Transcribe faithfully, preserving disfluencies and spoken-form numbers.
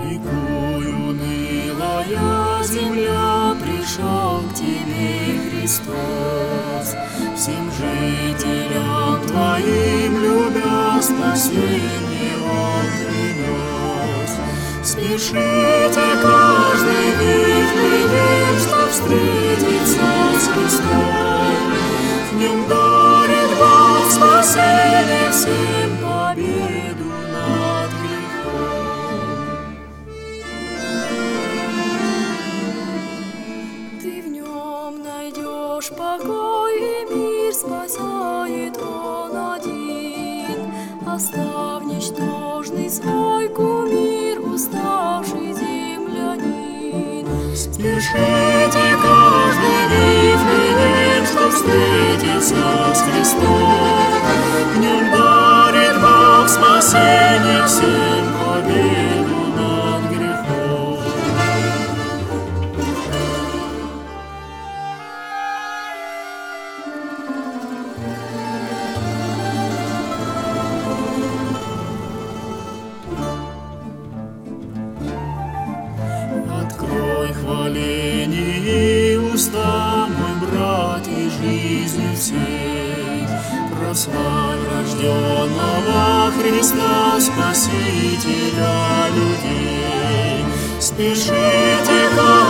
Ликуй, унылая земля, пришел к тебе Христос. Всем жителям твоим, любя, спасение Он принес. Спешите каждый ветхий, чтоб встретиться с Христом. В нем дарит Бог спасение всем, победу над грехом. Ты в нем найдешь покой и мир, спасает Он один. Оставь ничтожный свой кумир, уставший землянин. Спешите каждый ветхий, чтоб встретиться с Христом. В нем дарит Бог спасение всем, победу над грехом. Открой хваление уста, мой брат, и жизни всей. Прославь рожденного Христа, Спасителя людей. Спешите,